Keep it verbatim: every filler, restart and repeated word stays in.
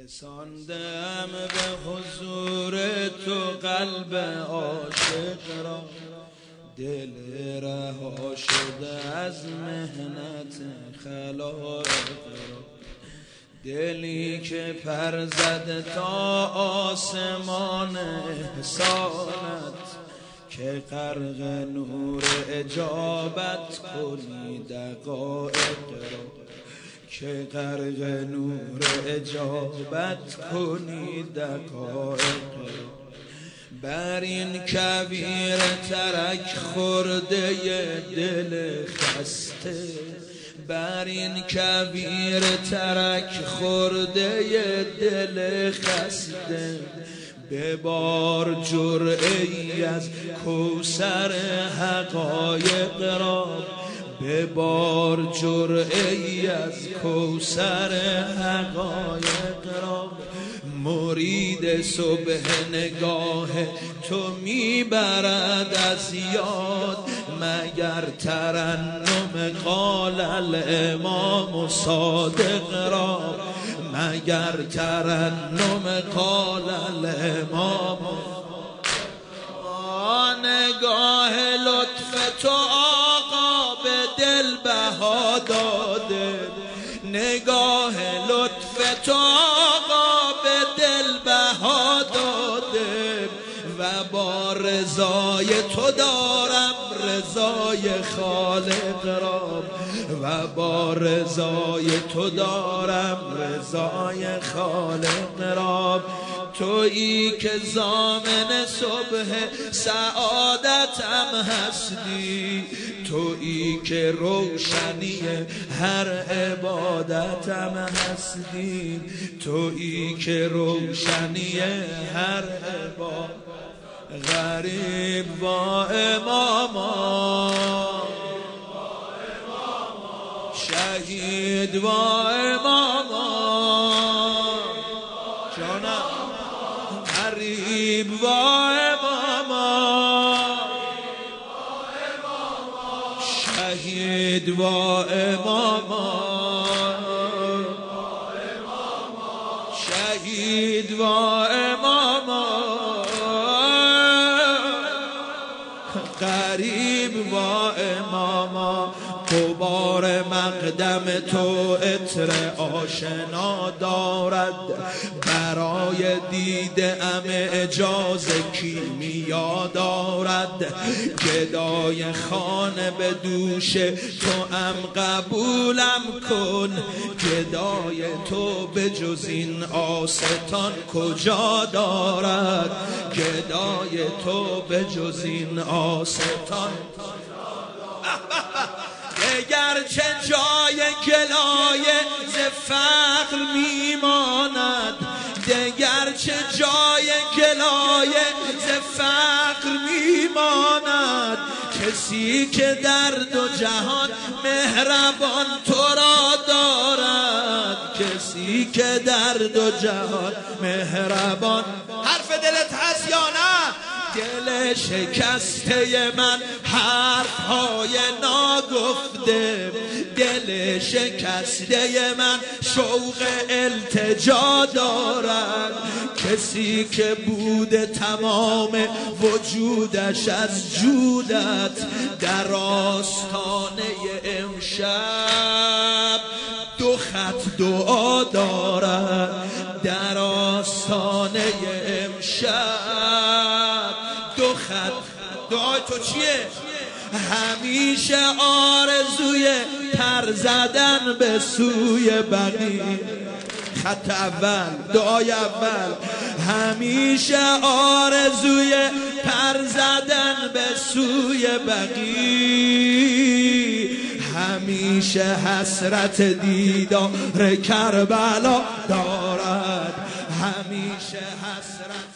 رساندم به حضور تو قلب عاشق را، دل رها شده از مهنت خلایق را، دلی که پر زده تا آسمان احسانت، که غرق نور اجابت کنی دقایق را، که غرق نور اجابت کنی دقایق را. بر این کویر ترک خورده دل خسته، بر این کویر ترک خورده دل خسته، ببار جرعه‌ای از کوثر حقایق را، ببار جرعه‌ای از کوثر حقایق را. مرید صبح نگاه تو میبرد از یاد، مگر ترنم قال الامام صادق را، مگر ترنم قال الامام. نگاه لطف تو آقا به دل بها داده، نگاه لطف تو آقا به دل بها داده، و با رضای تو دارم رضای خالق را، و با رضای تو دارم رضای خالق را. تویی که ضامن صبح سعادتم هستی، تویی که روشنی هر عبادتم هستی، تویی که روشنی هر عبادت. غریب و اماما، شهید و اماما، جانم غریب و اماما، شهید و اماما، شهید و اماما، غریب و اماما. غبار مقدم تو عطر آشنا دارد، برای دیده ام اجاز کیمیا دارد. گدای خانه به دوش تو ام قبولم کن، گدای تو به جز این آستان کجا دارد، گدای تو به جز این آستان. دگر چه جای گلایه ز فقر میماند، دگر چه جای گلایه ز فقر میماند، کسی که در دو جهان مهربان تو را دارد، کسی که در دو جهان مهربان. حرف دلت هست یا نه؟ دل شکسته من حرفهای ناگفته، دل شکسته من شوق التجا دارد، کسی که بود تمام وجودش از جودت، در آستانه امشب دو خط دعا دارد، در آستانه امشب دو خط. دعای تو چیه؟ همیشه آرزوی پر زدن به سوی بقیع. خط اول، دعای اول، همیشه آرزوی پر زدن به سوی بقیع، همیشه حسرت دیدار کربلا دارد، همیشه حسرت